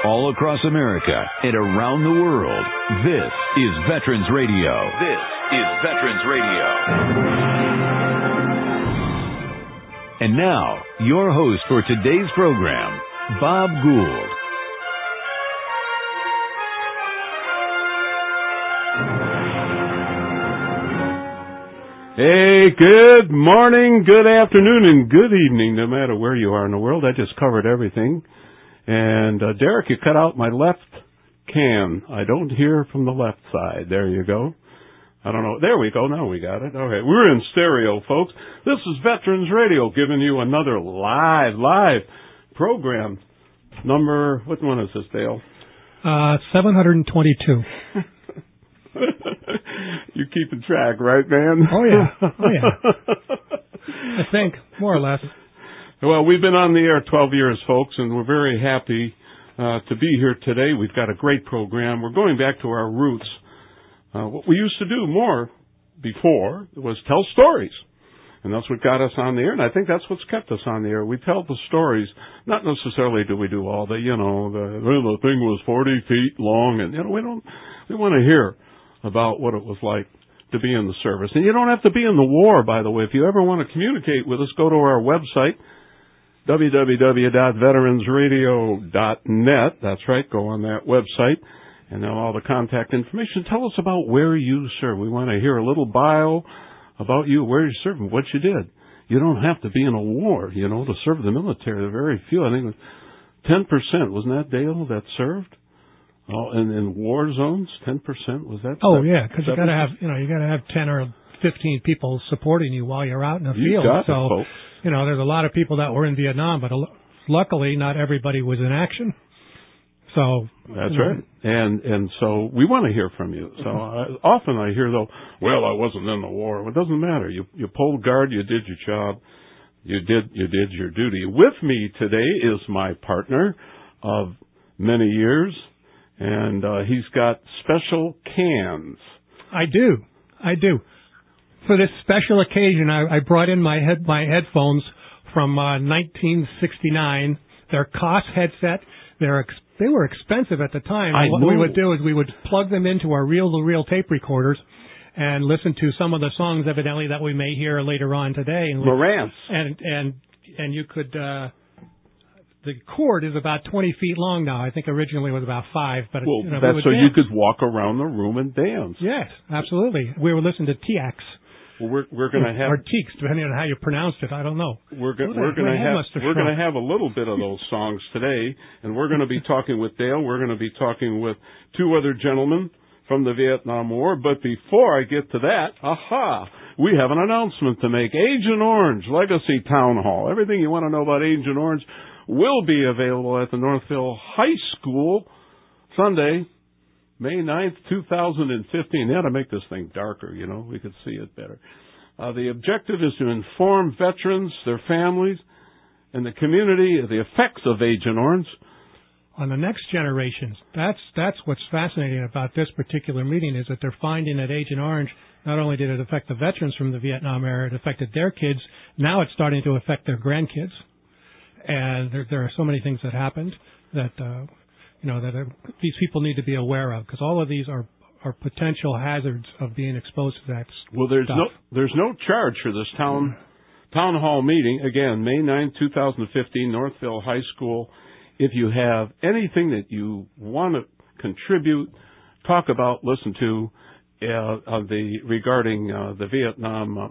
all across America and around the world. This is Veterans Radio. This is Veterans Radio. And now, your host for today's program, Bob Gould. Hey, good morning, good afternoon, and good evening, no matter where you are in the world. I just covered everything. And, Derek, you cut out my left can. I don't hear from the left side. There you go. I don't know. There we go. Now we got it. Okay. We're in stereo, folks. This is Veterans Radio giving you another live program. Number, what one is this, Dale? 722. You keeping track, right, man? Oh, yeah. I think, more or less. Well, we've been on the air 12 years, folks, and we're very happy to be here today. We've got a great program. We're going back to our roots. What we used to do more before was tell stories. And that's what got us on the air, and I think that's what's kept us on the air. We tell the stories. Not necessarily do we do all the thing was 40 feet long, and, we want to hear about what it was like to be in the service. And you don't have to be in the war, by the way. If you ever want to communicate with us, go to our website, www.veteransradio.net. That's right, go on that website, and then all the contact information. Tell us about where you serve. We want to hear a little bio about you, where you serve, and what you did. You don't have to be in a war, to serve the military. There are very few. I think it was 10%, wasn't that, Dale, that served? Oh, and in war zones, 10%, was that? Oh, yeah, because you got to have 10 or 15 people supporting you while you're out in the field. Folks. There's a lot of people that were in Vietnam, but luckily not everybody was in action. So that's right, and so we want to hear from you. So often I hear though, well, I wasn't in the war. Well, it doesn't matter. You pulled guard. You did your job. You did your duty. With me today is my partner of many years, and he's got special cans. I do. For this special occasion, I brought in my headphones from 1969. They're Koss headset. They were expensive at the time. What we would do is we would plug them into our reel-to-reel tape recorders and listen to some of the songs, evidently, that we may hear later on today. Lawrence. And you could, the cord is about 20 feet long now. I think originally it was about 5. But that's so you could walk around the room and dance. Yes, absolutely. We were listening to TX. Well, we're going to have, or Teeks, depending on how you pronounced it. I don't know. We're going to have a little bit of those songs today, and we're going to be talking with Dale. We're going to be talking with two other gentlemen from the Vietnam War. But before I get to that, we have an announcement to make. Agent Orange Legacy Town Hall. Everything you want to know about Agent Orange will be available at the Northville High School Sunday, May 9th, 2015. They ought to make this thing darker, we could see it better. The objective is to inform veterans, their families, and the community of the effects of Agent Orange on the next generations. That's what's fascinating about this particular meeting, is that they're finding that Agent Orange, not only did it affect the veterans from the Vietnam era, it affected their kids. Now it's starting to affect their grandkids. And there are so many things that happened that these people need to be aware of, because all of these are potential hazards of being exposed to that. Well, there's no charge for this town hall meeting. Again, May 9, 2015, Northville High School. If you have anything that you want to contribute, talk about, listen to regarding the Vietnam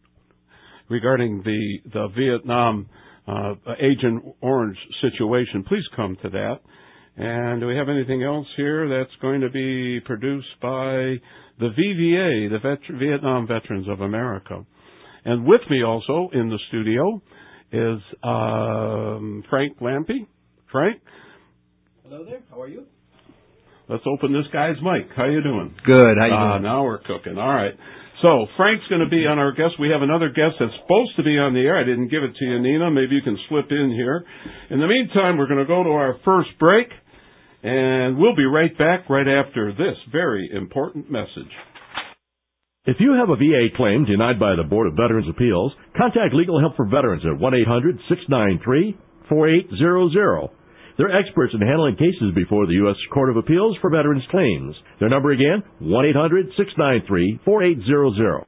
Agent Orange situation, please come to that. And do we have anything else here that's going to be produced by the VVA, the Vietnam Veterans of America? And with me also in the studio is Frank Lampe. Frank? Hello there. How are you? Let's open this guy's mic. How you doing? Good. How you doing? Now we're cooking. All right. So Frank's going to be on our guest. We have another guest that's supposed to be on the air. I didn't give it to you, Nina. Maybe you can slip in here. In the meantime, we're going to go to our first break, and we'll be right back right after this very important message. If you have a VA claim denied by the Board of Veterans' Appeals, contact Legal Help for Veterans at 1-800-693-4800. They're experts in handling cases before the U.S. Court of Appeals for Veterans Claims. Their number again, 1-800-693-4800.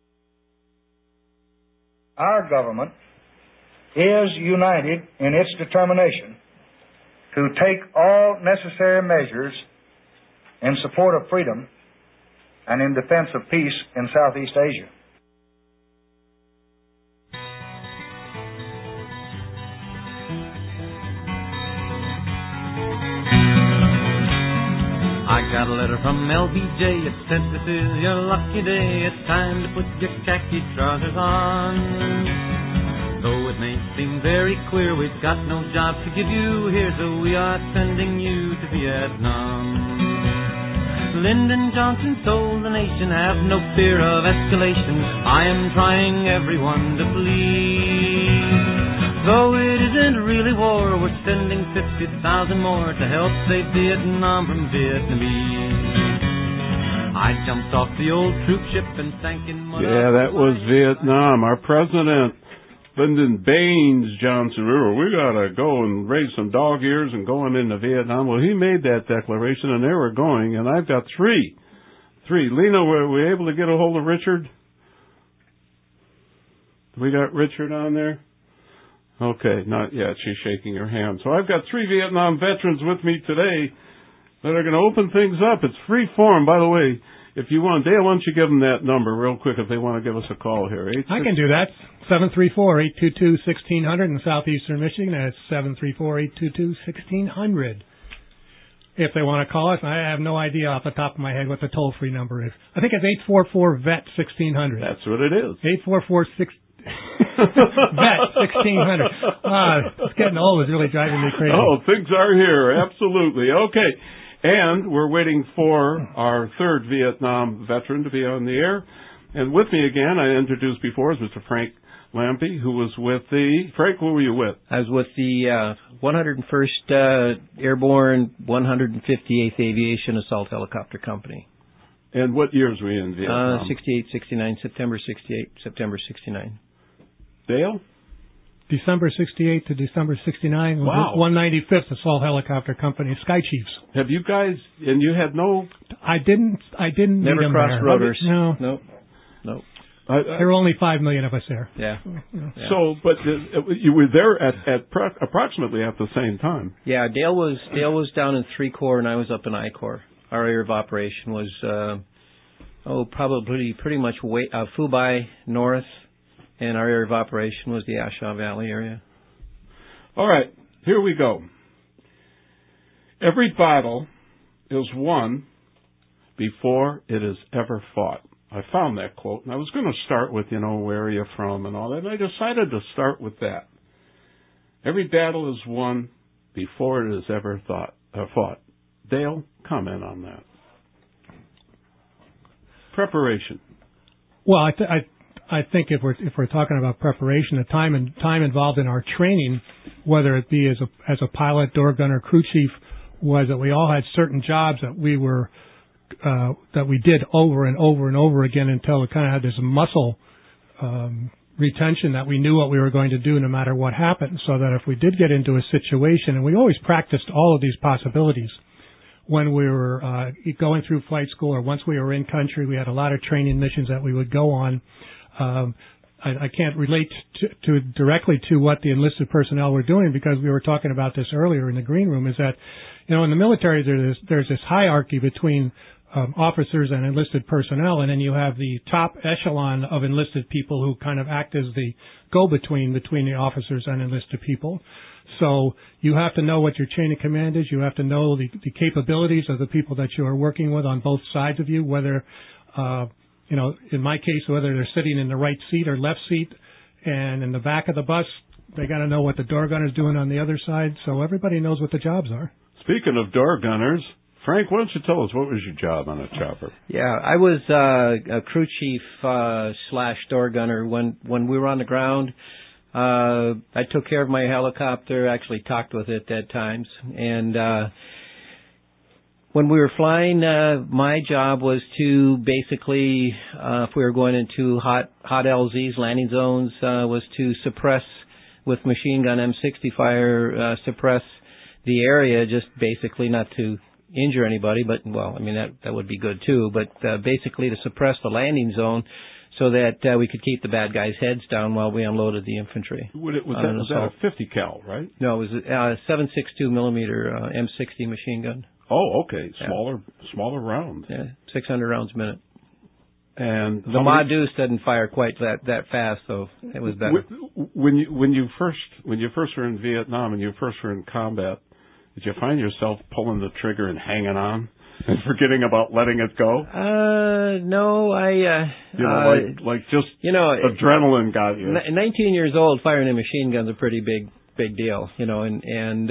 Our government is united in its determination to take all necessary measures in support of freedom and in defense of peace in Southeast Asia. I got a letter from LBJ. It said, "This is your lucky day. It's time to put your khaki trousers on. Though it may seem very clear we've got no job to give you, here's a we are sending you to Vietnam. Lyndon Johnson told the nation, have no fear of escalation. I am trying everyone to please. Though it isn't really war, we're sending 50,000 more to help save Vietnam from Vietnamese. I jumped off the old troop ship and sank in mud." Yeah, that was Vietnam. Our president, Lyndon Baines Johnson, we got to go and raise some dog ears and going into Vietnam. Well, he made that declaration, and they were going, and I've got three. Lena, were we able to get a hold of Richard? We got Richard on there? Okay, not yet. She's shaking her hand. So I've got 3 Vietnam veterans with me today that are going to open things up. It's free form, by the way. If you want, Dale, why don't you give them that number real quick if they want to give us a call here. I can do that. 734-822-1600 in southeastern Michigan. That's 734-822-1600. If they want to call us, I have no idea off the top of my head what the toll-free number is. I think it's 844-VET-1600. That's what it is. 844-VET 1600. It's getting old. It's really driving me crazy. Oh, things are here. Absolutely. Okay. And we're waiting for our 3rd Vietnam veteran to be on the air. And with me again, I introduced before, is Mr. Frank Lampe, who was with Frank, who were you with? I was with the 101st Airborne 158th Aviation Assault Helicopter Company. And what years were you in Vietnam? 68, 69, September 68, September 69. Dale? December 68 to December 69. Wow. 195th Assault Helicopter Company, Sky Chiefs. Have you guys, and you had no... I didn't Never crossed rotors. No. Nope. There were only 5 million of us there. Yeah. So, but you were there at approximately at the same time. Yeah, Dale was down in 3 Corps and I was up in I Corps. Our area of operation was, probably pretty much Phu Bai north, and our area of operation was the Ashaw Valley area. All right, here we go. Every battle is won before it is ever fought. I found that quote, and I was going to start with, where are you from and all that, and I decided to start with that. Every battle is won before it is ever fought. Dale, comment on that. Preparation. Well, I think if we're talking about preparation, the time involved in our training, whether it be as a pilot, door gunner, crew chief, was that we all had certain jobs that we did over and over and over again until we kind of had this muscle retention that we knew what we were going to do no matter what happened, so that if we did get into a situation, and we always practiced all of these possibilities when we were going through flight school, or once we were in country, we had a lot of training missions that we would go on. I can't relate directly to what the enlisted personnel were doing, because we were talking about this earlier in the green room, is that, in the military there's this hierarchy between officers and enlisted personnel, and then you have the top echelon of enlisted people who kind of act as the go-between between the officers and enlisted people. So you have to know what your chain of command is. You have to know the capabilities of the people that you are working with on both sides of you, whether, in my case, whether they're sitting in the right seat or left seat, and in the back of the bus, they got to know what the door gunner's doing on the other side, so everybody knows what the jobs are. Speaking of door gunners, Frank, why don't you tell us, what was your job on a chopper? Yeah, I was a crew chief / door gunner. When we were on the ground, I took care of my helicopter, actually talked with it at times. And when we were flying, my job was to basically, if we were going into hot LZs, landing zones, was to suppress with machine gun M60 fire, suppress the area, just basically not to injure anybody, but, well, I mean, that would be good too, but basically to suppress the landing zone so that we could keep the bad guys' heads down while we unloaded the infantry. Was that a 50 cal, right? No, it was a 7.62 millimeter M60 machine gun. Oh, okay. Smaller rounds. Yeah, 600 rounds a minute. And the Ma-Deuce doesn't fire quite that fast, so it was better. When you first were in Vietnam and you first were in combat, did you find yourself pulling the trigger and hanging on and forgetting about letting it go? No, adrenaline got you. 19 years old, firing a machine gun's a pretty big deal, and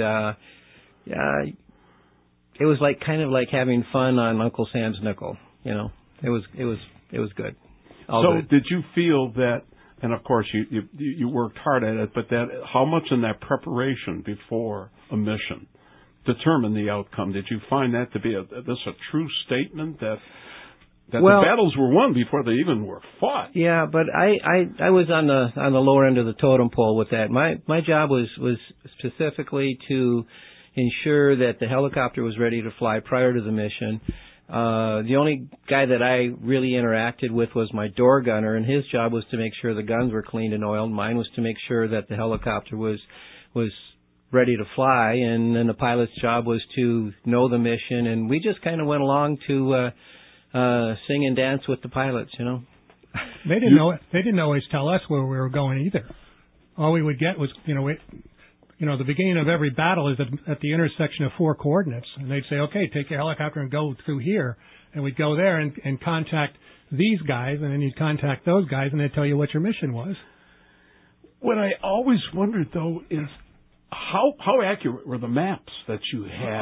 it was kind of like having fun on Uncle Sam's nickel. It was good. Did you feel that? And of course, you worked hard at it, but how much in that preparation before a mission determined the outcome? Did you find that to be a true statement that the battles were won before they even were fought? Yeah, but I was on the lower end of the totem pole with that. My job was specifically to ensure that the helicopter was ready to fly prior to the mission. The only guy that I really interacted with was my door gunner, and his job was to make sure the guns were cleaned and oiled. Mine was to make sure that the helicopter was ready to fly, and then the pilot's job was to know the mission, and we just kind of went along to sing and dance with the pilots, They didn't always tell us where we were going either. All we would get was, the beginning of every battle is at the intersection of 4 coordinates, and they'd say, okay, take your helicopter and go through here, and we'd go there and contact these guys, and then you'd contact those guys, and they'd tell you what your mission was. What I always wondered, though, is how accurate were the maps that you had?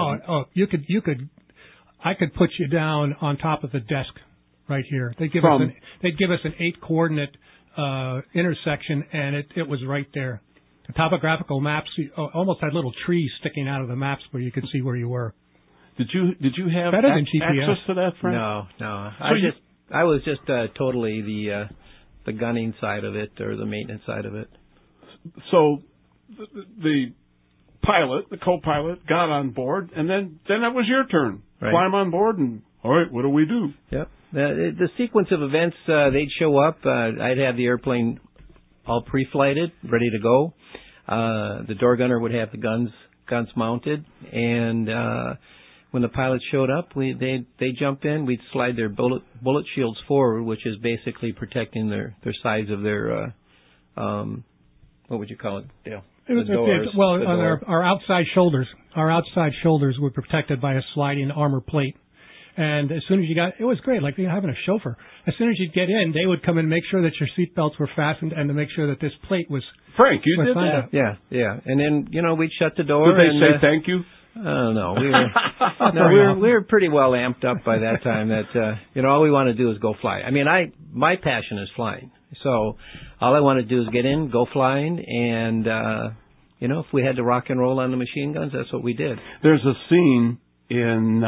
I could put you down on top of the desk right here. They'd give us an 8-coordinate intersection, and it was right there. The topographical maps almost had little trees sticking out of the maps where you could see where you were. Did you have better than GPS. Access to that, Frank? No. I was just totally the gunning side of it or the maintenance side of it. So the pilot, the co-pilot, got on board, and then it was your turn. Right. Climb on board, and all right, what do we do? Yep. The sequence of events, they'd show up. I'd have the airplane all pre-flighted, ready to go. The door gunner would have the guns mounted, and when the pilots showed up, they jump in. We'd slide their bullet shields forward, which is basically protecting their sides of their what would you call it, Dale? Our outside shoulders. Our outside shoulders were protected by a sliding armor plate. And as soon as it was great, like having a chauffeur. As soon as you'd get in, they would come and make sure that your seatbelts were fastened and to make sure that this plate was. Frank, you did that? Yeah. And then, we'd shut the door. Did they say thank you? I don't know. We were pretty well amped up by that time that, all we want to do is go fly. I mean, my passion is flying. So all I want to do is get in, go flying, and, if we had to rock and roll on the machine guns, that's what we did. There's a scene in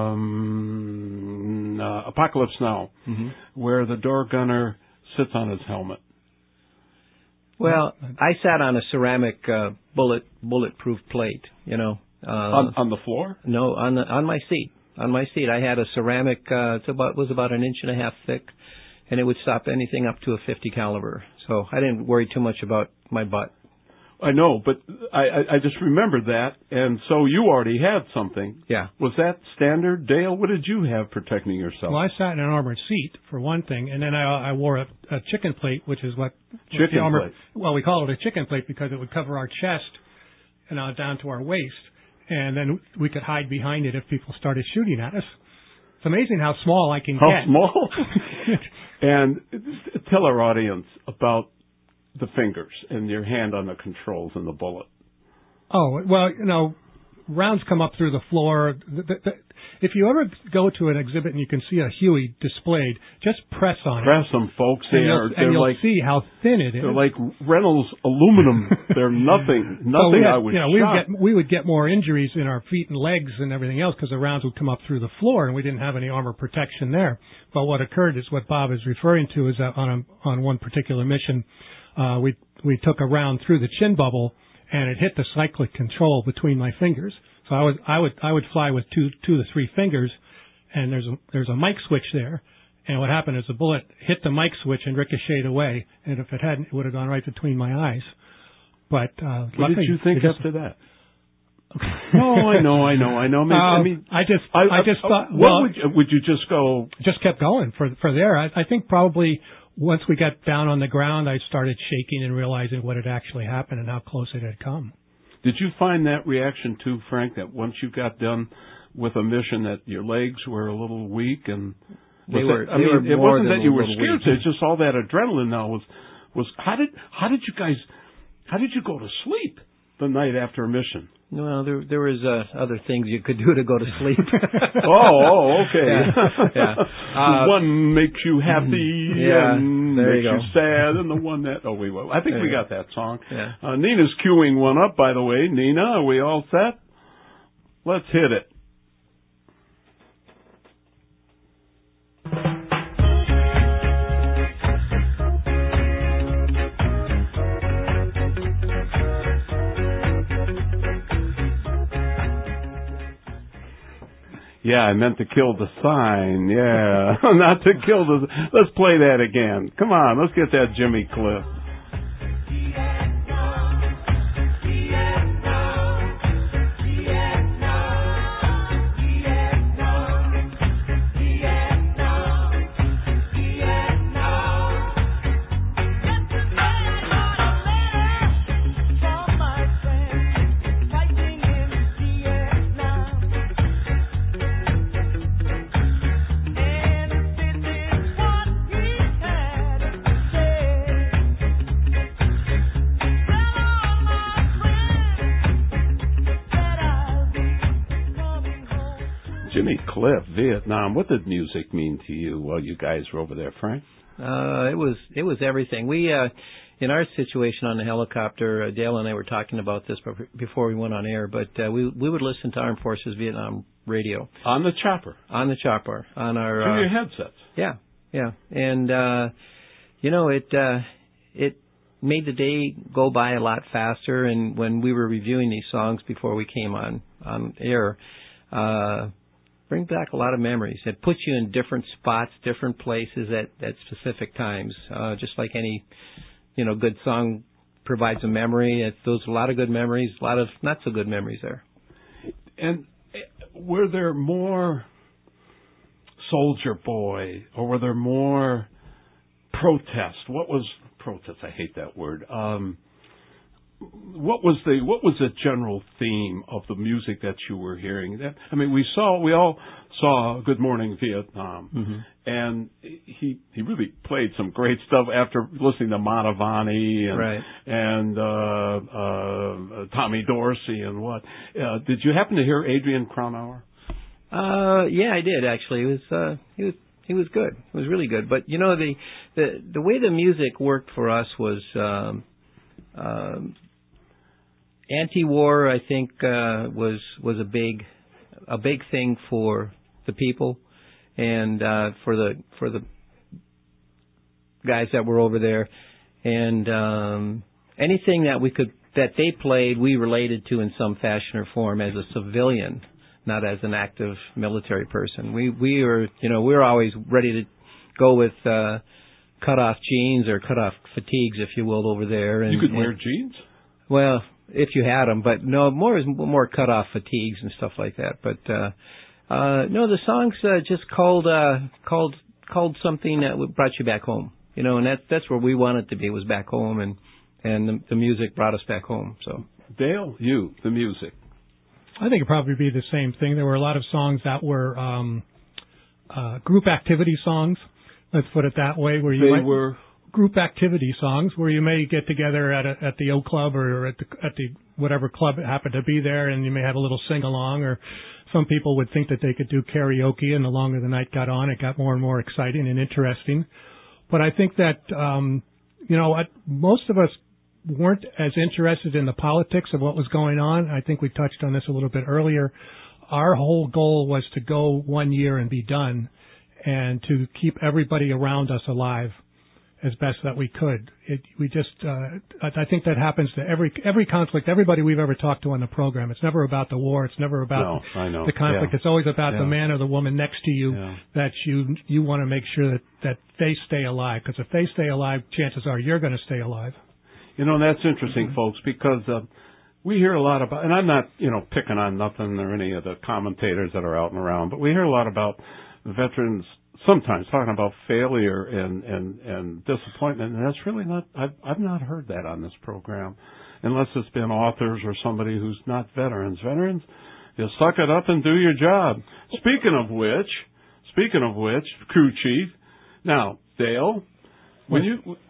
Apocalypse Now, where the door gunner sits on his helmet. Well, I sat on a ceramic bulletproof plate, on the floor? No, on my seat. On my seat, I had a ceramic. Was about 1.5 inches thick, and it would stop anything up to a .50 caliber. So I didn't worry too much about my butt. I know, but I just remembered that, and so you already had something. Yeah. Was that standard? Dale, what did you have protecting yourself? Well, I sat in an armored seat, for one thing, and then I wore a chicken plate, which is what... Chicken plate? Well, we call it a chicken plate because it would cover our chest and down to our waist, and then we could hide behind it if people started shooting at us. It's amazing how small I can get. How small? And tell our audience about the fingers and your hand on the controls and the bullet. Oh, well, rounds come up through the floor. If you ever go to an exhibit and you can see a Huey displayed, just press on it. Press them, folks. You'll see how thin it is. They're like Reynolds aluminum. They're nothing. We would get more injuries in our feet and legs and everything else because the rounds would come up through the floor and we didn't have any armor protection there. But what occurred is what Bob is referring to is that on one particular mission, we took a round through the chin bubble, and it hit the cyclic control between my fingers. So I would fly with two to three fingers, and there's a mic switch there. And what happened is the bullet hit the mic switch and ricocheted away. And if it hadn't, it would have gone right between my eyes. But what did you think after that? No, I know. I just thought. Well, would you just go? Just kept going for there. I think probably once we got down on the ground, I started shaking and realizing what had actually happened and how close it had come. Did you find that reaction too, Frank? That once you got done with a mission, that your legs were a little weak and it wasn't that you were scared. It's just all that adrenaline now was. How did you go to sleep the night after a mission? Well, there was other things you could do to go to sleep. Okay. Yeah. One makes you happy, and makes you sad, and the one that I think we got that song. Yeah. Nina's queuing one up, by the way. Nina, are we all set? Let's hit it. Yeah, I meant to kill the sign. Yeah, not to kill the... Let's play that again. Come on, let's get that Jimmy Cliff. Jimmy Cliff, Vietnam. What did music mean to you while you guys were over there, Frank? It was everything. We in our situation on the helicopter, Dale and I were talking about this before we went on air, but we would listen to Armed Forces Vietnam radio on the chopper. On the chopper, on our through your headsets. Yeah, and it made the day go by a lot faster. And when we were reviewing these songs before we came on air, bring back a lot of memories. It puts you in different spots, different places at specific times. Just like any, good song provides a memory. Those a lot of good memories, a lot of not so good memories there. And were there more Soldier Boy, or were there more protest? What was protest? I hate that word. What was the general theme of the music that you were hearing? We all saw Good Morning Vietnam, and he really played some great stuff after listening to Mantovani and Tommy Dorsey and what. Did you happen to hear Adrian Cronauer? Yeah, I did actually. He was good. It was really good. But the way the music worked for us was. Anti-war, I think, was a big thing for the people and for the guys that were over there, and anything that they played, we related to in some fashion or form as a civilian, not as an active military person. We were always ready to go with cut off jeans or cut off fatigues, if you will, over there. And you could wear jeans? Well, if you had them, but no, more cut off fatigues and stuff like that. But no, the songs just called something that brought you back home, and that's where we wanted to be, was back home, and the music brought us back home. So Dale, the music. I think it'd probably be the same thing. There were a lot of songs that were group activity songs. Let's put it that way. Were group activity songs where you may get together at the O Club or at the whatever club happened to be there, and you may have a little sing along, or some people would think that they could do karaoke, and the longer the night got on, it got more and more exciting and interesting. But I think that most of us weren't as interested in the politics of what was going on. I think we touched on this a little bit earlier. Our whole goal was to go 1 year and be done, and to keep everybody around us alive. as best that we could. I think that happens to every conflict, everybody we've ever talked to on the program. It's never about the war. It's never about the conflict. It's always about the man or the woman next to you that you want to make sure that they stay alive. Because if they stay alive, chances are you're going to stay alive. That's interesting, folks, because we hear a lot about, and I'm not, picking on nothing or any of the commentators that are out and around, but we hear a lot about veterans sometimes talking about failure and disappointment, and that's really not, I've not heard that on this program, unless it's been authors or somebody who's not veterans. Veterans, you suck it up and do your job. Speaking of which, crew chief, now, Dale, when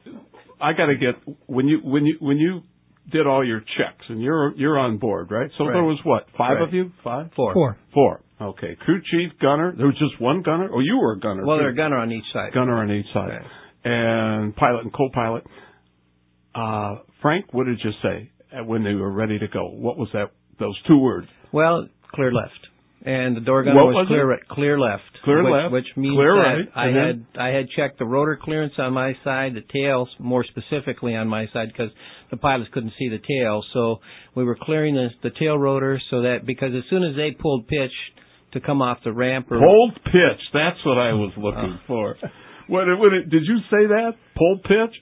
you did all your checks, and you're on board, right? So there was what, 5 of you? 5? 4. 4. Okay. Crew chief, gunner. There was just one gunner? Oh, you were a gunner. Well, there's a gunner on each side. Gunner on each side. Okay. And pilot and co-pilot. Frank, what did you say when they were ready to go? What was that? Those 2 words? Well, clear left. And the door gunner was clear left. Clear left. Which means clear that right. I had checked the rotor clearance on my side, the tail more specifically on my side, because the pilots couldn't see the tail. So we were clearing the tail rotor so that, because as soon as they pulled pitch to come off the ramp. Pulled pitch. That's what I was looking for. Did you say that? Pulled pitch?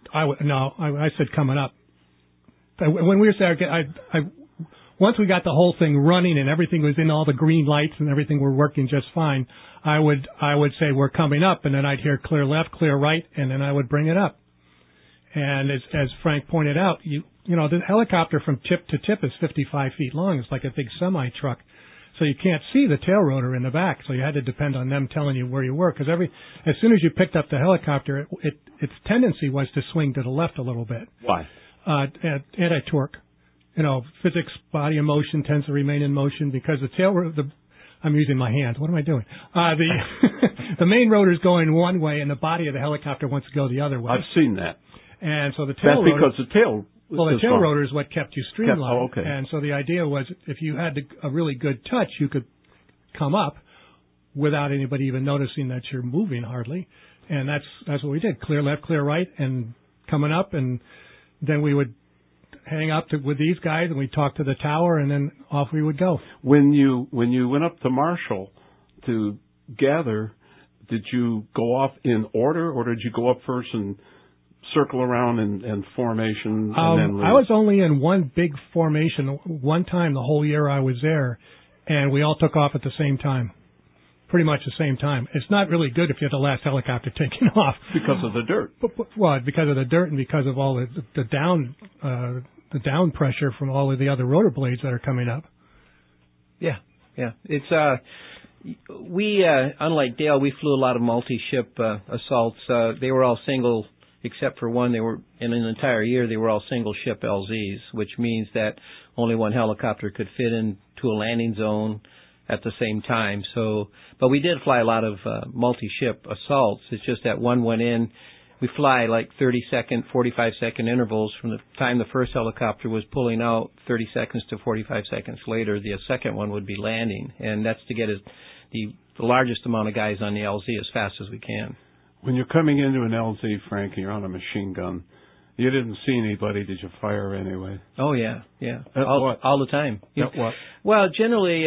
I said coming up. When we were there, once we got the whole thing running and everything was in all the green lights and everything were working just fine, I would say we're coming up, and then I'd hear clear left, clear right, and then I would bring it up. And as Frank pointed out, the helicopter from tip to tip is 55 feet long. It's like a big semi truck. So you can't see the tail rotor in the back, so you had to depend on them telling you where you were. Because as soon as you picked up the helicopter, its tendency was to swing to the left a little bit. Why? Anti-torque. Physics, body in motion tends to remain in motion because the tail rotor. I'm using my hands. What am I doing? The main rotor's going one way, and the body of the helicopter wants to go the other way. I've seen that. And so the tail rotor. That's because the tail. Well, the tail rotor is what kept you streamlined. Okay. And so the idea was if you had a really good touch, you could come up without anybody even noticing that you're moving hardly. And that's what we did. Clear left, clear right, and coming up. And then we would hang up with these guys, and we'd talk to the tower, and then off we would go. When you went up to Marshall to gather, did you go off in order, or did you go up first and circle around and formation and then leave? I was only in one big formation one time the whole year I was there, and we all took off at the same time. Pretty much the same time. It's not really good if you're the last helicopter taking off. Because of the dirt. Well, because of the dirt and because of all the down pressure from all of the other rotor blades that are coming up. Yeah. It's we unlike Dale, we flew a lot of multi-ship assaults. They were all single, except for one. They were in an entire year. They were all single ship LZs, which means that only one helicopter could fit into a landing zone at the same time. So, but we did fly a lot of multi-ship assaults. It's just that one went in. We fly like 30-second, 45-second intervals from the time the first helicopter was pulling out. 30 seconds to 45 seconds later, the second one would be landing, and that's to get the largest amount of guys on the LZ as fast as we can. When you're coming into an LZ, Frank, and you're on a machine gun, you didn't see anybody. Did you fire anyway? Oh, yeah. All the time. What? Well, generally,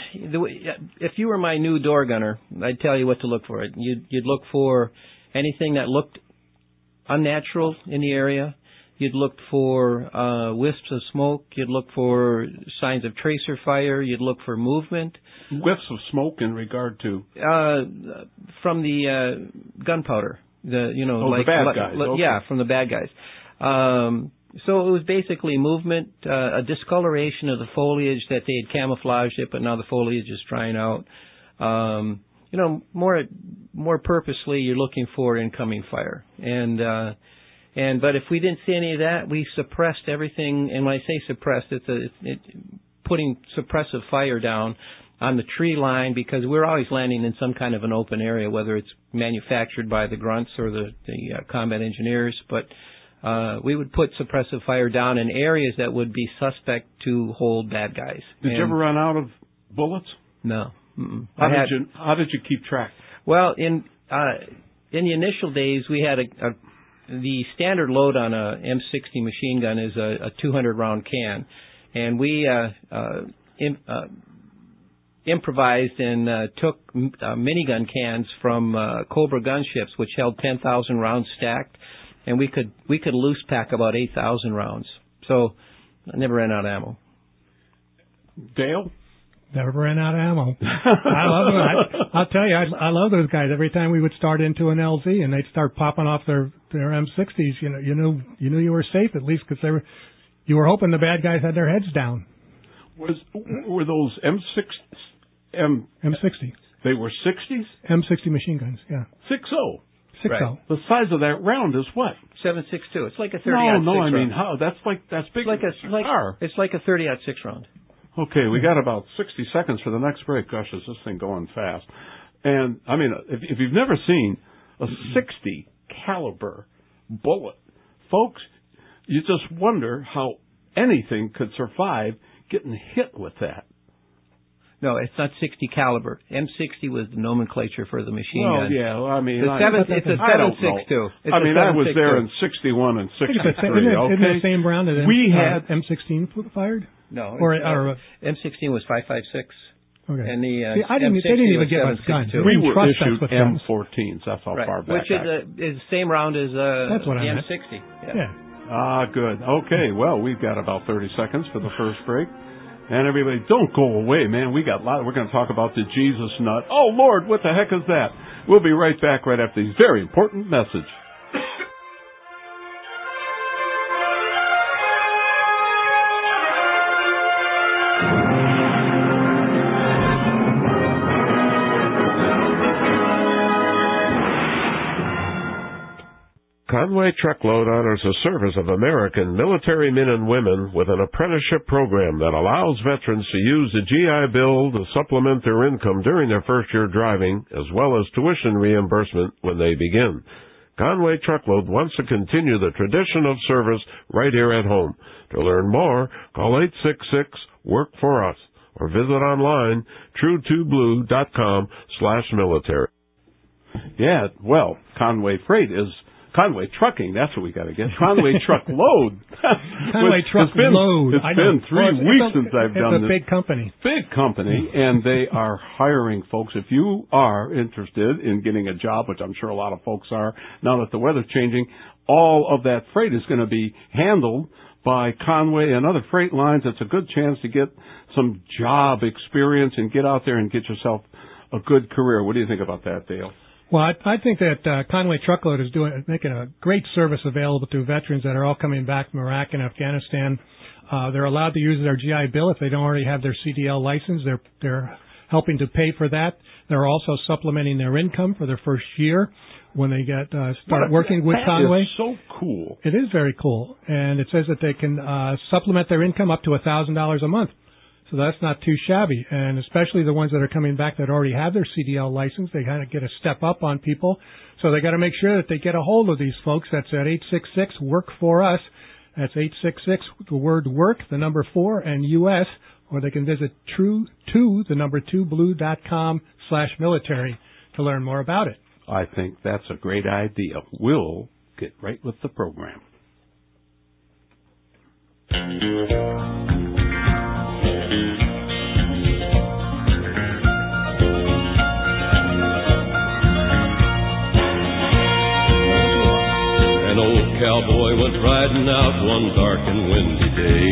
if you were my new door gunner, I'd tell you what to look for. You'd look for anything that looked unnatural in the area. You'd look for wisps of smoke. You'd look for signs of tracer fire. You'd look for movement. Whiffs of smoke in regard to? From the gunpowder. The bad guys. Okay. Yeah, from the bad guys. So it was basically movement, a discoloration of the foliage that they had camouflaged it, but now the foliage is drying out. More purposely, you're looking for incoming fire. But if we didn't see any of that, we suppressed everything. And when I say suppressed, it's putting suppressive fire down on the tree line, because we're always landing in some kind of an open area, whether it's manufactured by the grunts or the combat engineers. But we would put suppressive fire down in areas that would be suspect to hold bad guys. Did you ever run out of bullets? No. How did you keep track? Well, in the initial days, we had the standard load on a M60 machine gun is a 200-round can, and we improvised and took minigun cans from Cobra gunships, which held 10,000 rounds stacked, and we could loose pack about 8,000 rounds. So I never ran out of ammo. Dale? Never ran out of ammo. I love it. I'll tell you, I love those guys. Every time we would start into an LZ and they'd start popping off their M60s, you knew you were safe at least because you were hoping the bad guys had their heads down. Were those M60? They were 60s? M60 machine guns, yeah. 6.0. 6.0. Right. The size of that round is what? 7.62. It's like a 30-06 No, I mean, round. how? That's big like a car. It's like a 30-06 round. Okay, we got about 60 seconds for the next break. Gosh, is this thing going fast? And, I mean, if you've never seen a 60 caliber bullet, folks, you just wonder how anything could survive getting hit with that. No, it's not 60 caliber. M60 was the nomenclature for the machine gun. Yeah, I mean, it's a 7.62. I mean, I was there in 61 and 63. Isn't it the same round that M16 fired? No, or M16 was 5.56. Okay. And the they didn't even give us guns. We were issued M14s. That's how far back. Which is the same round as the M60. Yeah. Ah, good. Okay, well, we've got about 30 seconds for the first break. And everybody, don't go away, man. We're going to talk about the Jesus nut. Oh, Lord, what the heck is that? We'll be right back right after this very important message. Conway Truckload honors the service of American military men and women with an apprenticeship program that allows veterans to use the GI Bill to supplement their income during their first year driving, as well as tuition reimbursement when they begin. Conway Truckload wants to continue the tradition of service right here at home. To learn more, call 866-WORK-FOR-US or visit online true2blue.com/military. Yeah, well, Conway Trucking, that's what we got to get. Conway Truckload. Conway Truckload. It's been 3 weeks since I've done this. It's a big company. Big company, and they are hiring folks. If you are interested in getting a job, which I'm sure a lot of folks are, now that the weather's changing, all of that freight is going to be handled by Conway and other freight lines. It's a good chance to get some job experience and get out there and get yourself a good career. What do you think about that, Dale? Well, I think that Conway Truckload is making a great service available to veterans that are all coming back from Iraq and Afghanistan. They're allowed to use their GI Bill if they don't already have their CDL license. They're helping to pay for that. They're also supplementing their income for their first year when they start working with Conway. That is so cool. It is very cool, and it says that they can supplement their income up to $1,000 a month. So that's not too shabby, and especially the ones that are coming back that already have their CDL license, they kind of get a step up on people. So they got to make sure that they get a hold of these folks. That's at 866-WORK-FOR-US. That's 866, the word work, the number 4, and US, or they can visit true2blue.com/military to learn more about it. I think that's a great idea. We'll get right with the program. An old cowboy went riding out one dark and windy day.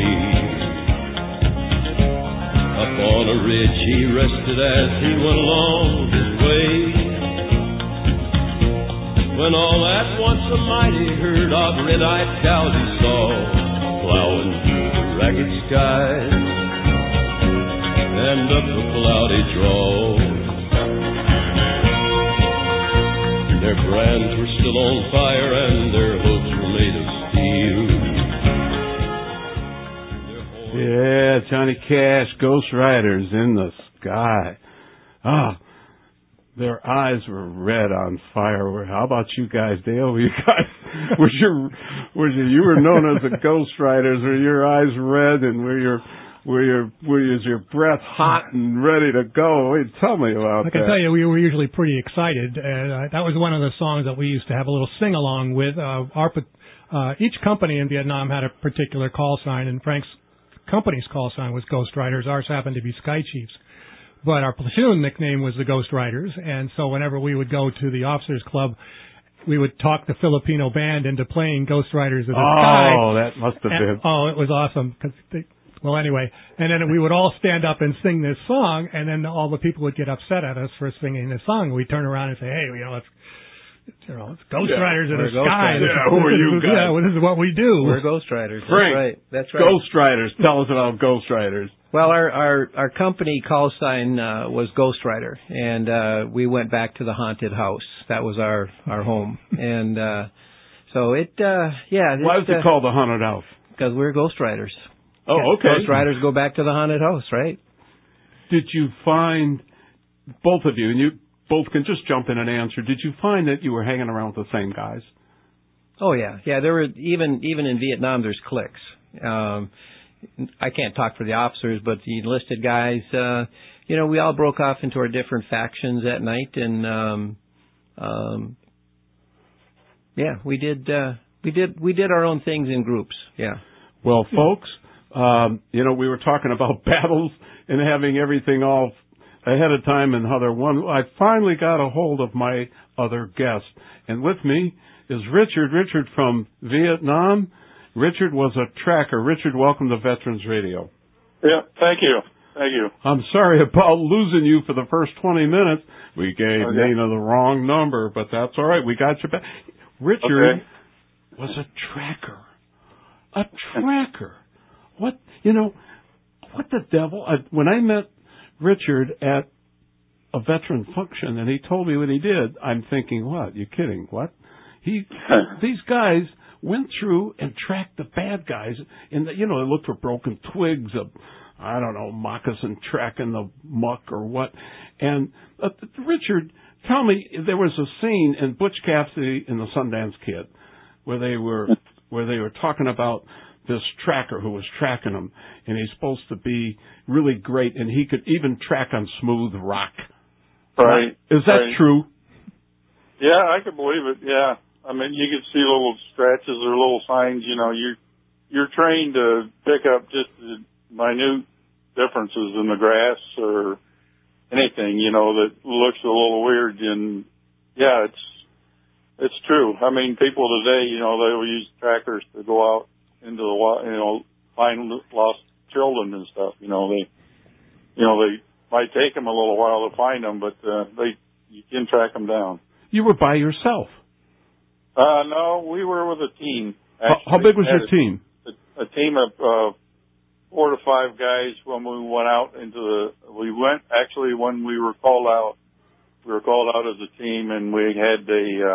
Up on a ridge he rested as he went along his way, when all at once a mighty herd of red-eyed cows he saw plowing through the ragged skies and up a cloudy draw. Their brands were still on fire and their hooves were made of steel. Yeah, Johnny Cash, Ghost Riders in the Sky. Their eyes were red on fire. How about you guys, Dale? You guys, you were known as the Ghost Riders. Were your eyes red and were your where is your breath hot and ready to go? Wait, tell me about that. I can tell you, we were usually pretty excited. That was one of the songs that we used to have a little sing-along with. Each company in Vietnam had a particular call sign, and Frank's company's call sign was Ghost Riders. Ours happened to be Sky Chiefs. But our platoon nickname was the Ghost Riders, and so whenever we would go to the officers' club, we would talk the Filipino band into playing Ghost Riders of the Sky. Oh, that must have been. Oh, it was awesome. Well, anyway, and then we would all stand up and sing this song, and then all the people would get upset at us for singing this song. We'd turn around and say, hey, it's Ghost Riders of the Sky. Yeah, who are you guys? Yeah, well, this is what we do. We're Ghost Riders. Frank, That's right. Ghost Riders. Tell us about Ghost Riders. Well, our company call sign was Ghost Rider, and we went back to the haunted house. That was our home, and so it Why was it called the haunted house? Because we're Ghost Riders. Oh, okay. Ghost Riders go back to the haunted house, right? Did you find, both of you, and you both can just jump in and answer, did you find that you were hanging around with the same guys? Oh, yeah. Yeah, there were, even in Vietnam, there's cliques. I can't talk for the officers, but the enlisted guys, we all broke off into our different factions at night, and we did our own things in groups. Yeah. Well, folks, we were talking about battles and having everything all ahead of time and how they're won. I finally got a hold of my other guest, and with me is Richard. Richard from Vietnam. Richard was a tracker. Richard, welcome to Veterans Radio. Yeah, thank you. Thank you. I'm sorry about losing you for the first 20 minutes. We gave Nina the wrong number, but that's all right. We got you back. Richard was a tracker. A tracker. What the devil? When I met Richard at a veteran function and he told me what he did, I'm thinking, what? You kidding? What? These guys went through and tracked the bad guys, and they looked for broken twigs, moccasin track in the muck or what. And Richard, tell me, there was a scene in Butch Cassidy and the Sundance Kid where they were talking about this tracker who was tracking them, and he's supposed to be really great, and he could even track on smooth rock. Right. Is that true? Yeah, I could believe it. Yeah. I mean, you could see little scratches or little signs. You're trained to pick up just the minute differences in the grass or anything, that looks a little weird. And yeah, it's true. I mean, people today, they will use trackers to go out into the find lost children and stuff. They might take them a little while to find them, but you can track them down. You were by yourself? No, we were with a team. Actually. How big was your team? A team of 4 to 5 guys when we went out when we were called out. We were called out as a team, and we had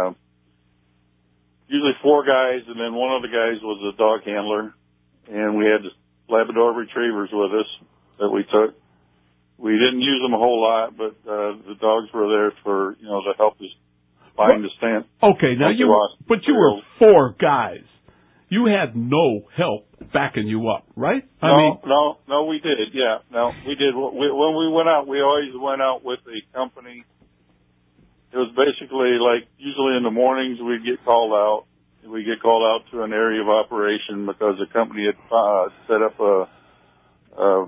usually 4 guys, and then one of the guys was a dog handler, and we had Labrador retrievers with us that we took. We didn't use them a whole lot, but the dogs were there for to help us find the stand. Okay, now you were 4 guys. You had no help backing you up, right? No, we did. Yeah, no, we did. When we went out, we always went out with a company. It was basically like usually in the mornings we'd get called out. We get called out to an area of operation because the company had set up a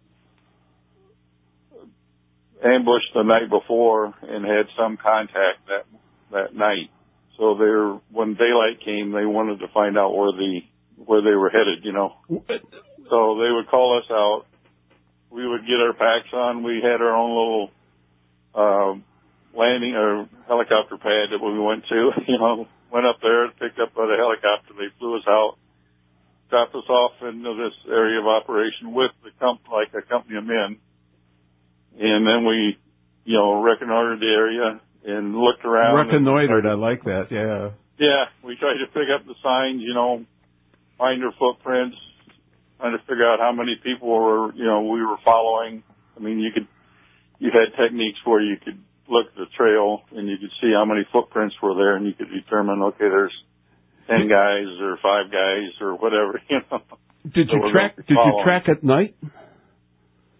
ambush the night before and had some contact that night. So when daylight came, they wanted to find out where they were headed, So they would call us out. We would get our packs on. We had our own little landing or helicopter pad that we went to. Went up there, picked up by the helicopter. They flew us out, dropped us off into this area of operation with a company of men. And then we, reconnoitered the area and looked around. Reconnoitered, I like that, yeah. Yeah, we tried to pick up the signs, find their footprints, trying to figure out how many people we were following. I mean, you had techniques where you could look at the trail and you could see how many footprints were there, and you could determine, okay, there's 10 guys or 5 guys or whatever, Did you track at night?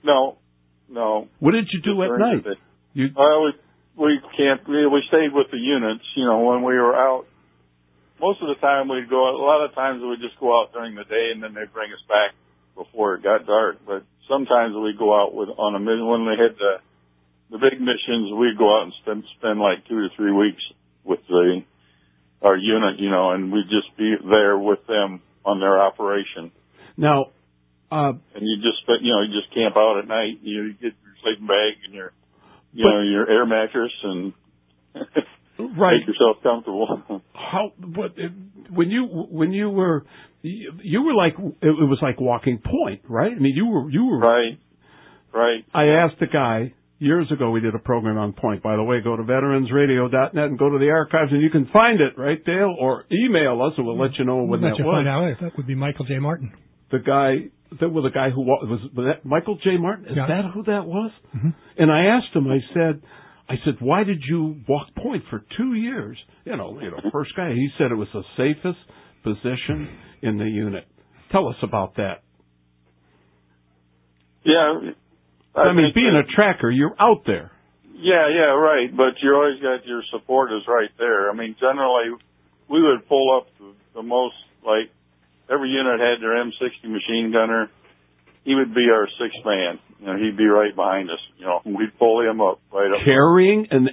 No. What did you do at night? We camped. We stayed with the units. When we were out. Most of the time we'd go out. A lot of times we'd just go out during the day, and then they'd bring us back before it got dark. But sometimes we'd go out on a mission. When they had the big missions, we'd go out and spend like 2 to 3 weeks with our unit, and we'd just be there with them on their operation. Now, and you just camp out at night. You get your sleeping bag and your air mattress and right. Make yourself comfortable. When you were like, it was like walking point, right? I mean, you were right. I asked a guy years ago. We did a program on point. By the way, go to veteransradio.net and go to the archives, and you can find it, right, Dale? Or email us, and we'll let you know when that was. Find out. That would be Michael J. Martin. The guy who was that Michael J. Martin? Is that who that was? Mm-hmm. And I asked him. I said, why did you walk point for 2 years? First guy. He said it was the safest position in the unit. Tell us about that. Yeah. I mean, being a tracker, you're out there. Yeah, right. But you always got your supporters right there. I mean, generally, we would pull up the most, like, every unit had their M60 machine gunner. He would be our sixth man. He'd be right behind us. We'd pull him up right up. Carrying an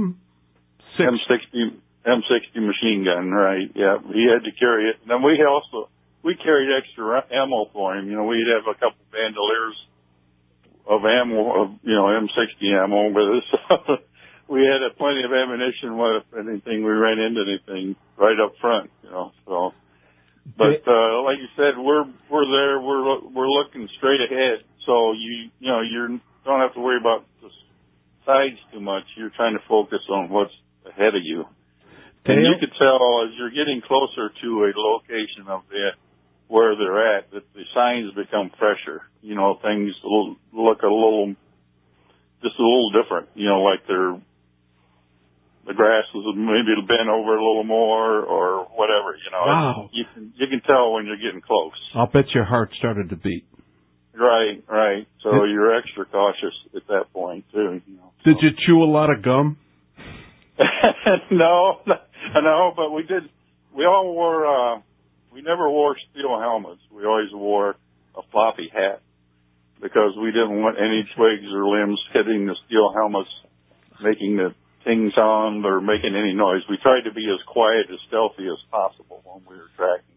M60 machine gun, right? Yeah, he had to carry it. And then we carried extra ammo for him. We'd have a couple bandoliers of ammo, M60 ammo with us. We had plenty of ammunition. If anything, we ran into anything right up front. So. But like you said, we're there. We're looking straight ahead. So you don't have to worry about the sides too much. You're trying to focus on what's ahead of you. And you could tell as you're getting closer to a location of where they're at that the signs become fresher. Things look a little different. Like the grass was maybe bent over a little more or whatever, Wow. You can tell when you're getting close. I'll bet your heart started to beat. Right. So you're extra cautious at that point, too. Did you chew a lot of gum? No, but we did. We all wore, we never wore steel helmets. We always wore a floppy hat because we didn't want any twigs or limbs hitting the steel helmets, making the ting sound or making any noise. We tried to be as quiet, as stealthy as possible when we were tracking.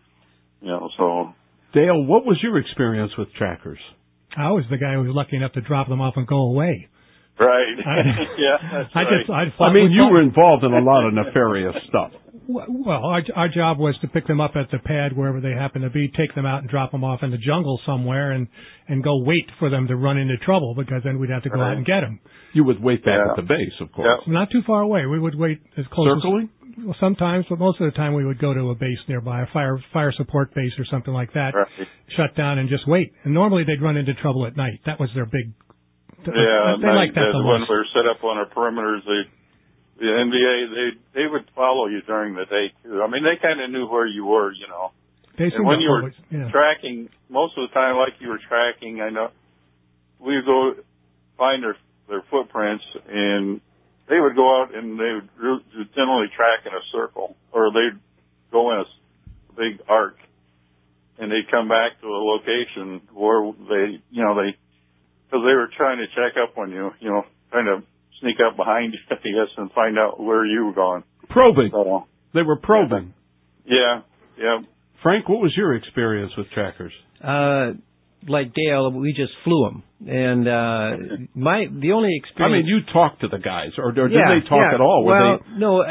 So. Dale, what was your experience with trackers? I was the guy who was lucky enough to drop them off and go away. Right. Yeah, that's right. You were involved in a lot of nefarious stuff. Well, our job was to pick them up at the pad wherever they happen to be, take them out and drop them off in the jungle somewhere, and go wait for them to run into trouble because then we'd have to go out and get them. You would wait back at the base, of course. Yep. Not too far away. We would wait as close Circling? Well, sometimes, but most of the time we would go to a base nearby, a fire support base or something like that, shut down and just wait. And normally they'd run into trouble at night. That was their big. They like that the when most. we were set up on our perimeters, the NVA they would follow you during the day too. I mean, they kind of knew where you were, And when you were tracking, most of the time, like you were tracking, I know we would go find their footprints and. They would go out and they would generally track in a circle, or they'd go in a big arc, and they'd come back to a location where because they were trying to check up on you, trying to sneak up behind you, I guess, and find out where you were going. Probing. So, they were probing. Yeah. Frank, what was your experience with trackers? Like Dale, we just flew them, and the only experience. I mean, you talked to the guys, or did they talk at all? No.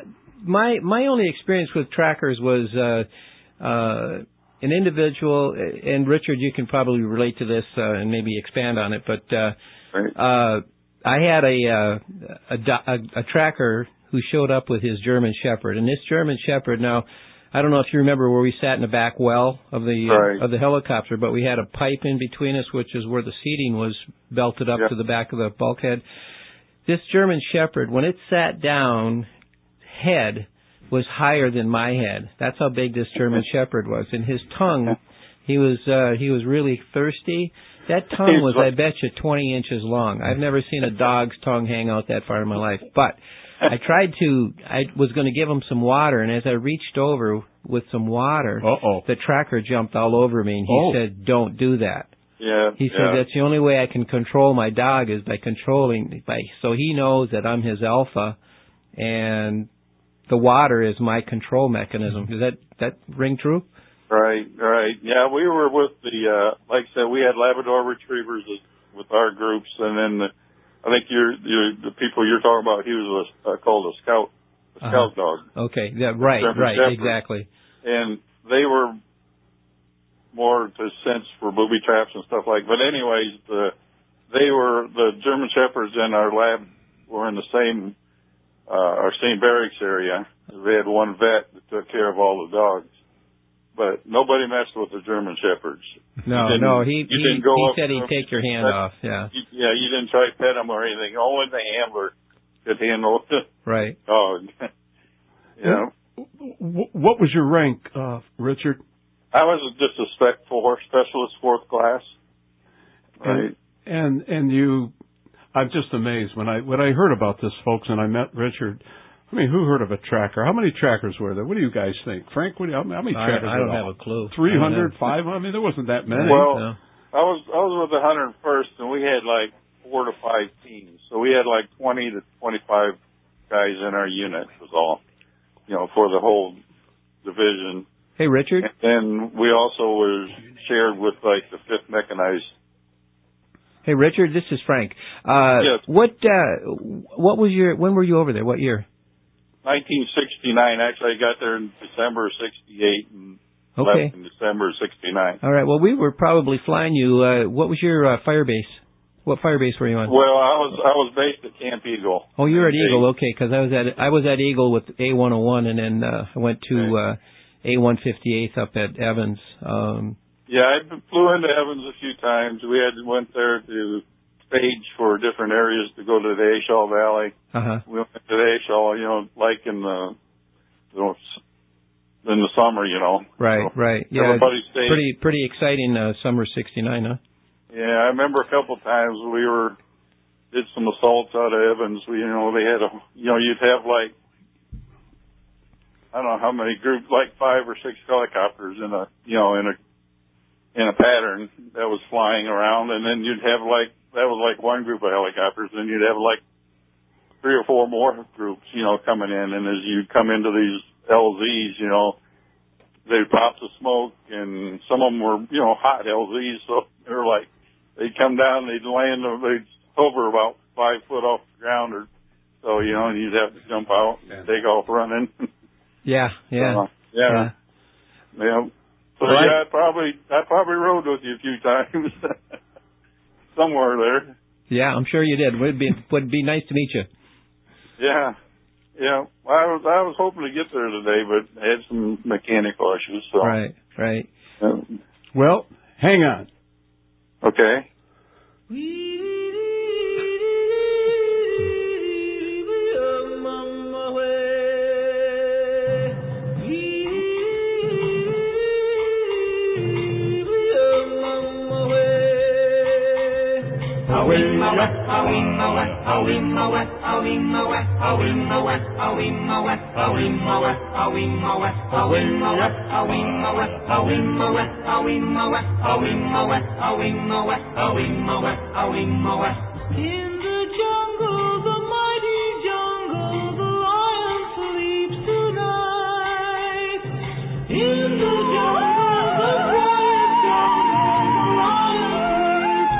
My only experience with trackers was an individual, and Richard, you can probably relate to this and maybe expand on it. But I had a tracker who showed up with his German Shepherd, and this German Shepherd now. I don't know if you remember where we sat in the back well of the helicopter, but we had a pipe in between us, which is where the seating was belted up to the back of the bulkhead. This German Shepherd, when it sat down, head was higher than my head. That's how big this German Shepherd was. And his tongue He was really thirsty. That tongue was, I bet you, 20 inches long. I've never seen a dog's tongue hang out that far in my life. But I was going to give him some water, and as I reached over with some water, the tracker jumped all over me, and he said, "Don't do that." Yeah. He said, "That's the only way I can control my dog is by so he knows that I'm his alpha, and the water is my control mechanism." Does that ring true? Right. Yeah, we were with like I said, we had Labrador Retrievers with our groups, and then I think the people you're talking about, he was called a scout dog. Okay, yeah, right, Shepherd. Exactly. And they were more to sense for booby traps and stuff like. But anyways, the German Shepherds and our lab were in the same our same barracks area. They had one vet that took care of all the dogs. But nobody messed with the German Shepherds. No, he said he'd take your hand off, yeah. You didn't try to pet them or anything. Only the handler could handle the dog. Yeah. What was your rank, Richard? I was just a Spec 4, Specialist 4th class. Right. And you, I'm just amazed when I heard about this, folks, and I met Richard. I mean, who heard of a tracker? How many trackers were there? What do you guys think? Frank, how many trackers were there? I don't have a clue. 300, 500? I mean, there wasn't that many. Well, I was with the 101st, and we had like 4 to 5 teams. So we had like 20 to 25 guys in our unit was all, for the whole division. Hey, Richard? And we also were shared with like the 5th Mechanized. Hey, Richard, this is Frank. Yes. When were you over there? What year? 1969. Actually, I got there in December of 68 and left in December of 69. All right. Well, we were probably flying you. What was your fire base? What fire base were you on? Well, I was based at Camp Eagle. Oh, you were at Eagle. Okay, because I was at Eagle with A101, and then I went to A158 up at Evans. Yeah, I flew into Evans a few times. We went there to stage for different areas to go to the Ashall Valley. We went to the Ashall, like in the summer, Right, so right. Yeah, everybody stayed. Pretty exciting summer '69, huh? Yeah, I remember a couple of times we did some assaults out of Evans. They had you'd have like, I don't know how many groups, like 5 or 6 helicopters in a pattern that was flying around, and then you'd have that was like one group of helicopters, and you'd have like 3 or 4 more groups, coming in, and as you come into these LZs, they'd pop the smoke, and some of them were, hot LZs, so they were like, they'd come down, they'd land, they'd hover about 5 foot off the ground, or so, and you'd have to jump out and take off running. Yeah. So, yeah. So I probably rode with you a few times, somewhere there. Yeah, I'm sure you did. Would be nice to meet you. Yeah. Well, I was hoping to get there today, but I had some mechanical issues. So. Right. Well, hang on. Okay. In the jungle, the mighty jungle, the lion sleeps tonight. In the jungle, the quiet jungle, the lion sleeps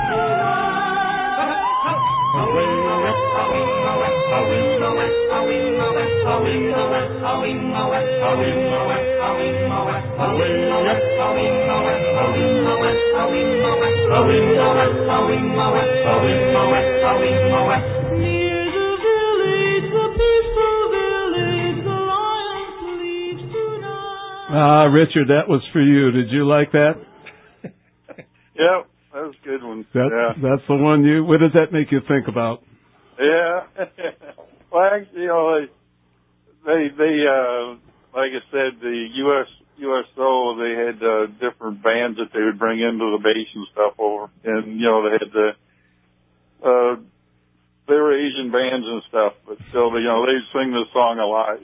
Near the village, the peaceful village, the lion sleeps tonight. Richard, that was for you. Did you like that? Yep, that was a good one. That's the one what does that make you think about? Yeah. Well, actually, they like I said, the U.S. USO, they had different bands that they would bring into the base and stuff over. And, they had they were Asian bands and stuff, but still, they'd sing this song a lot.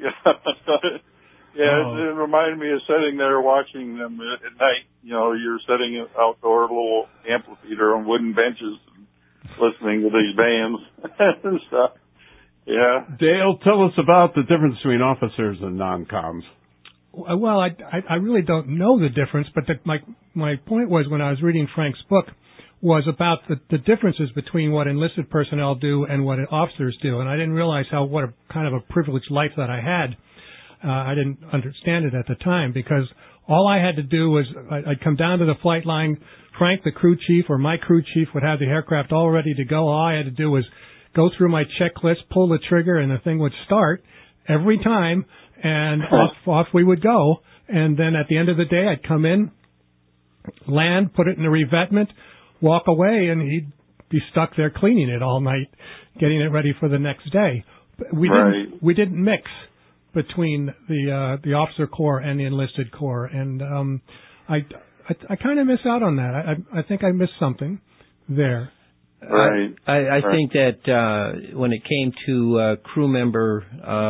It reminded me of sitting there watching them at night. You're sitting outdoor, little amphitheater on wooden benches and listening to these bands and stuff. Yeah. Dale, tell us about the difference between officers and non-coms. Well, I really don't know the difference, but my point was when I was reading Frank's book was about the differences between what enlisted personnel do and what officers do, and I didn't realize what a kind of a privileged life that I had. I didn't understand it at the time because all I had to do was I'd come down to the flight line. Frank, the crew chief, or my crew chief would have the aircraft all ready to go. All I had to do was go through my checklist, pull the trigger, and the thing would start every time, and off we would go. And then at the end of the day, I'd come in, land, put it in the revetment, walk away, and he'd be stuck there cleaning it all night, getting it ready for the next day. We didn't mix between the officer corps and the enlisted corps, and I kind of miss out on that. I think I missed something there. Right. I think that when it came to crew member,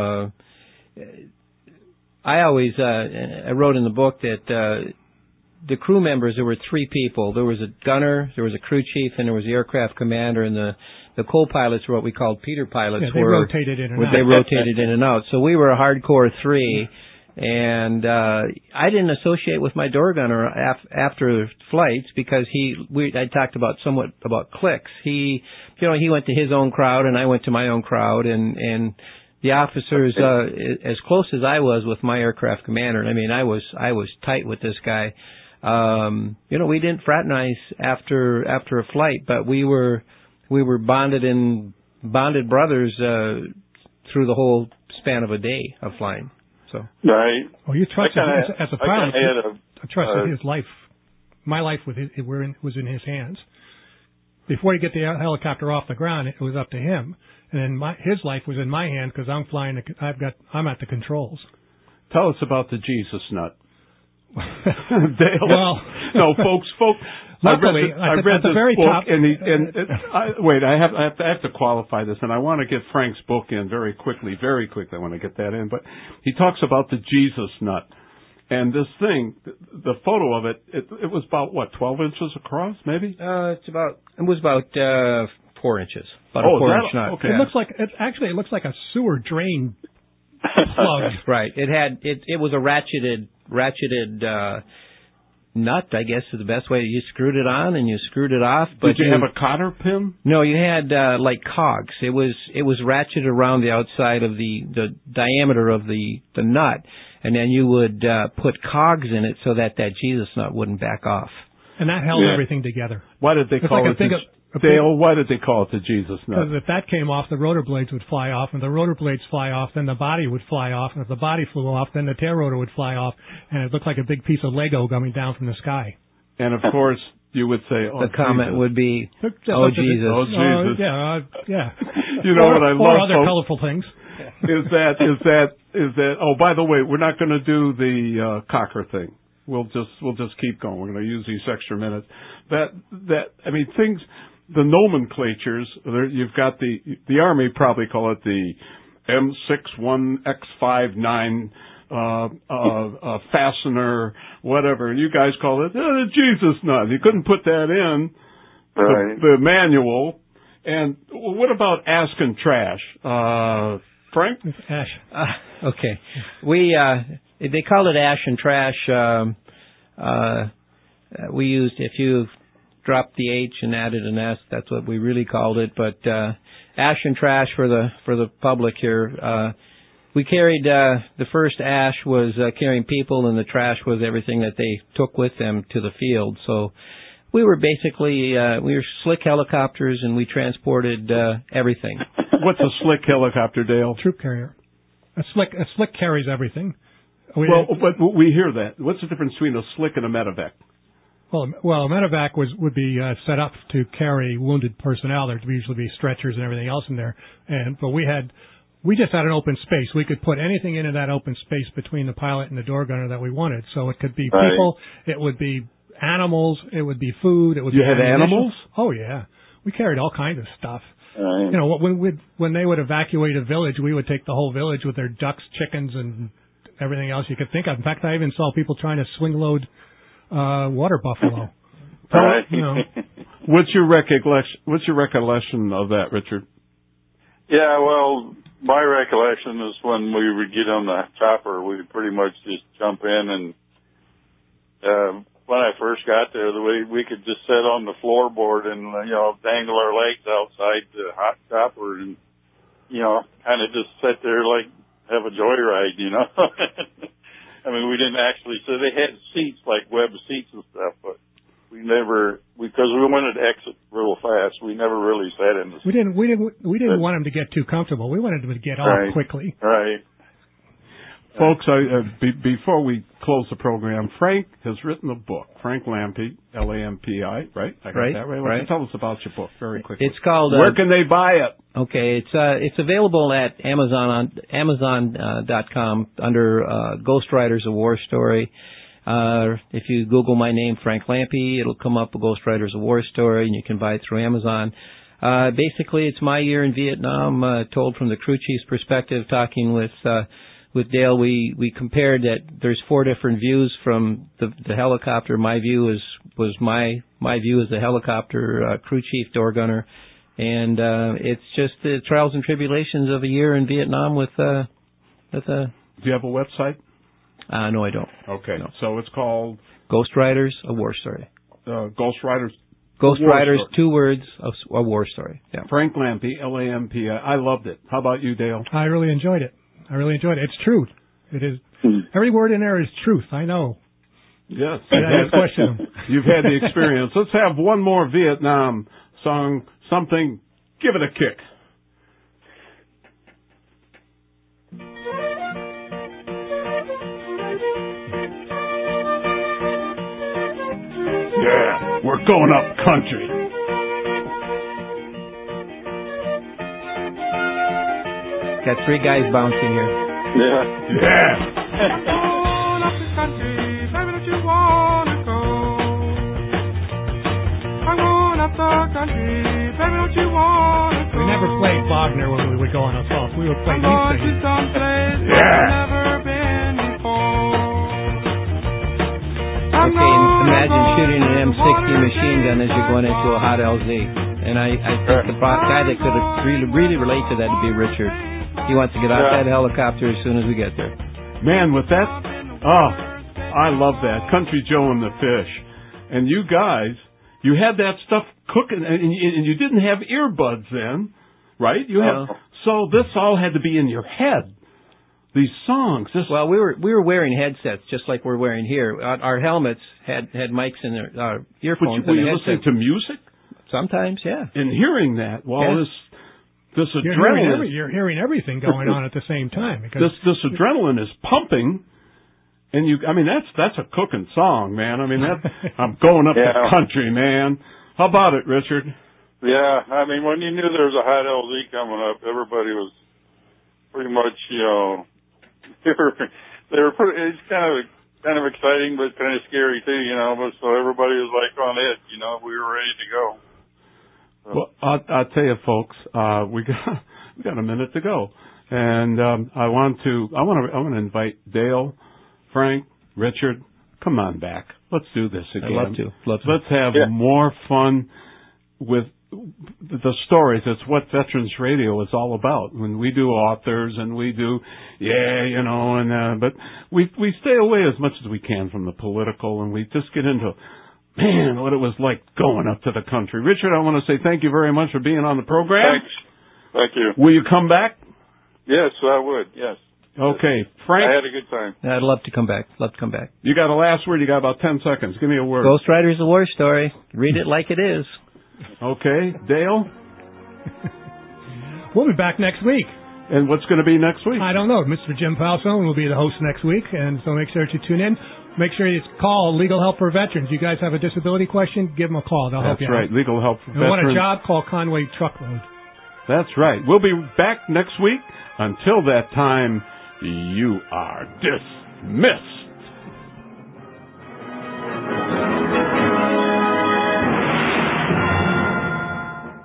I wrote in the book that the crew members, there were three people. There was a gunner, there was a crew chief, and there was the aircraft commander, and the co-pilots were what we called Peter pilots. They rotated in and out. They rotated in and out. So we were a hardcore three, and I didn't associate with my door gunner after flights because I talked somewhat about cliques. He went to his own crowd, and I went to my own crowd, and the officers, as close as I was with my aircraft commander, I mean, I was tight with this guy. We didn't fraternize after a flight, but we were bonded brothers through the whole span of a day of flying. So right. Well, you trusted as a pilot. I trusted his life. My life was in his hands. Before you get the helicopter off the ground, it was up to him, and then his life was in my hands because I'm flying. I'm at the controls. Tell us about the Jesus nut. Dale. Well, no, folks. Luckily, I read this book, wait. I have to qualify this, and I want to get Frank's book in very quickly. I want to get that in, but he talks about the Jesus nut, and this thing, the photo of it was about 12 inches across, maybe. It was about 4 inches. About a 4-inch nut. Okay. It looks like a sewer drain plug. Right. It was a ratcheted nut, I guess is the best way. You screwed it on and you screwed it off. But did you have a cotter pin? No, you had like cogs. It was ratcheted around the outside of the diameter of the nut, and then you would put cogs in it so that Jesus nut wouldn't back off. And that held everything together. Why did they call it? Dale, why did they call it the Jesus nut? Because if that came off, the rotor blades would fly off. And if the rotor blades fly off, then the body would fly off. And if the body flew off, then the tail rotor would fly off. And it looked like a big piece of Lego coming down from the sky. And, of course, you would say, the comment would be, Jesus. Oh, Jesus. Yeah. You know what I love? Or other colorful things. Is that, oh, by the way, we're not going to do the cocker thing. We'll just keep going. We're going to use these extra minutes. Things... The nomenclatures, you've got the Army probably call it the M61X59 fastener, whatever. You guys call it the Jesus nut. You couldn't put that in the manual. And what about ash and trash? Frank? Ash. Okay. They called it ash and trash. We used, if you dropped the H and added an S, that's what we really called it. But ash and trash for the public here. We carried the first ash was carrying people, and the trash was everything that they took with them to the field. So we were basically we were slick helicopters, and we transported everything. What's a slick helicopter, Dale? Troop carrier. A slick carries everything. But we hear that. What's the difference between a slick and a medevac? Well, a medevac would be set up to carry wounded personnel. There'd usually be stretchers and everything else in there. But we had we just had an open space. We could put anything into that open space between the pilot and the door gunner that we wanted. So it could be people, it would be animals, it would be food, it would be You had animals? Oh, yeah. We carried all kinds of stuff. Right. You know, when they would evacuate a village, we would take the whole village with their ducks, chickens, and everything else you could think of. In fact, I even saw people trying to swing load water buffalo. Right. You know. What's your recollection of that, Richard? Yeah, well, my recollection is when we would get on the chopper, we'd pretty much just jump in, and when I first got there, the way we could just sit on the floorboard and, dangle our legs outside the hot chopper and, kind of just sit there like have a joyride, I mean, we didn't actually, so they had seats, like web seats and stuff, but we never, because we wanted to exit real fast, we never really sat in the seat. We didn't want them to get too comfortable. We wanted them to get off quickly. Right. Folks, before we close the program, Frank has written a book. Frank Lampe, Lampi, right? I got that right. Why don't you tell us about your book very quickly? It's called. Where can they buy it? Okay, it's available at Amazon.com under Ghost Riders: A War Story. If you Google my name, Frank Lampe, it'll come up with Ghost Riders: A War Story, and you can buy it through Amazon. Basically, it's my year in Vietnam, told from the crew chief's perspective. Talking with Dale, we compared that there's 4 different views from the helicopter. My view was my view as a helicopter crew chief, door gunner, and it's just the trials and tribulations of a year in Vietnam with a. Do you have a website? No, I don't. Okay, no. So it's called Ghost Riders: A War Story. Ghost Riders. Ghost Riders, 2 words, a war story. Yeah. Frank Lampe, Lampi. I loved it. How about you, Dale? I really enjoyed it. It's truth. It is. Every word in there is truth. I know. Yes. I question them. You've had the experience. Let's have one more Vietnam song. Something. Give it a kick. Yeah, we're going up country. Got 3 guys bouncing here. Yeah. Yeah. Going up the country, baby, don't you wanna go? I'm going up the country, baby, don't you wanna go? We never played Wagner when we would go on assault. We would play these things. I'm going to some place I've never been before. Okay, imagine shooting an M60 machine gun as you're going into a hot LZ. And I think the guy that could really relate to that would be Richard. He wants to get out that helicopter as soon as we get there. Man, with that, I love that. Country Joe and the Fish. And you guys, you had that stuff cooking, and you didn't have earbuds then, right? So this all had to be in your head. These songs. Well, we were wearing headsets just like we're wearing here. Our helmets had mics in their earphones. Were you listening to music? Sometimes, yeah. And hearing that this adrenaline. You're hearing everything going on at the same time. Because this adrenaline is pumping, and that's a cooking song, man. I mean, I'm going up the country, man. How about it, Richard? Yeah, I mean, when you knew there was a hot LZ coming up, everybody was pretty much, they were pretty. It's kind of exciting, but kind of scary too, But so everybody was like on edge, We were ready to go. Well, I'll tell you, folks, we got a minute to go, and I want to invite Dale, Frank, Richard, come on back. Let's do this again. I'd love to. Let's have more fun with the stories. It's what Veterans Radio is all about. When we do authors and we do, but we stay away as much as we can from the political, and we just get into. Man, what it was like going up to the country. Richard, I want to say thank you very much for being on the program. Thanks. Thank you. Will you come back? Yes, I would. Yes. Okay. Frank? I had a good time. I'd love to come back. You got a last word? You got about 10 seconds. Give me a word. Ghost Riders: A War Story. Read it like it is. Okay. Dale? We'll be back next week. And what's going to be next week? I don't know. Mr. Jim Falzone will be the host next week, and so make sure to tune in. Make sure you call Legal Help for Veterans. You guys have a disability question? Give them a call. They'll help you out. That's right. Legal Help for Veterans. Want a job? Call Conway Truckload. That's right. We'll be back next week Until that time, you are dismissed.